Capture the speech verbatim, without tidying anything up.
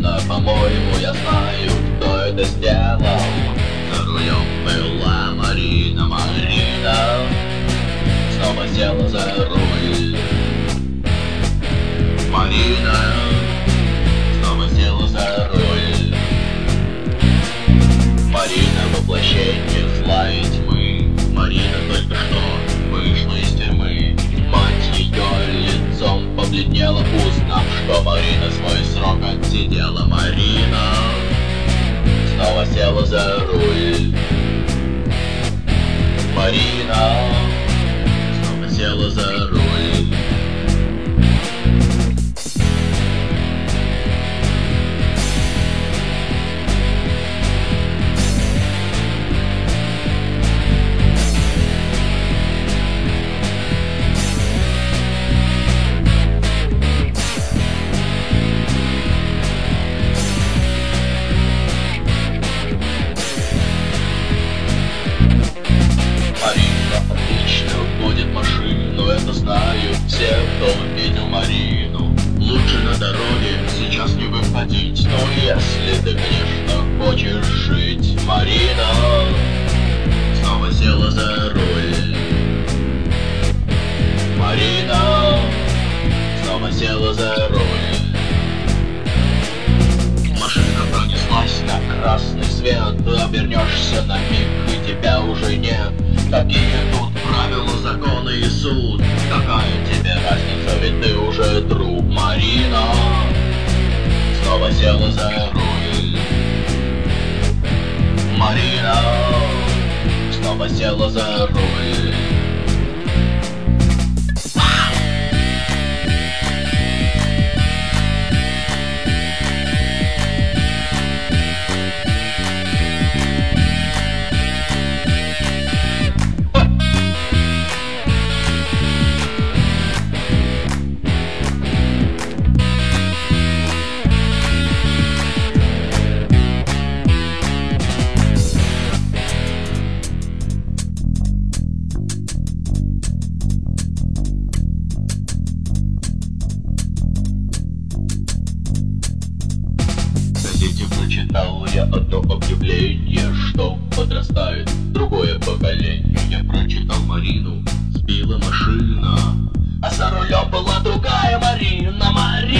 Марина, по-моему, я знаю, кто это сделал. За рулем была Марина, Марина снова села за руль. Марина снова села за руль. Марина — воплощение зла и тьмы. Марина только что вышла из тюрьмы. Мать ее лицом побледнела, узнав, что Марина свой срок отсидела. Марина снова села за руль. Марина снова села за руль. Марина отлично водит машину, это знают все, кто видел Марину. Лучше на дороге сейчас не выходить, но если ты, конечно, хочешь жить. Марина снова села за руль. Марина снова села за руль. Машина пронеслась на красный свет. Обернешься на миг, и тебя уже нет. Какие тут правила, законы и суд? Какая тебе разница, ведь ты уже труп. Марина снова села за руль. Марина снова села за руль. Прочитал я одно объявление, что подрастает другое поколение. Я прочитал: Марину сбила машина, а за рулем была другая Марина. Марина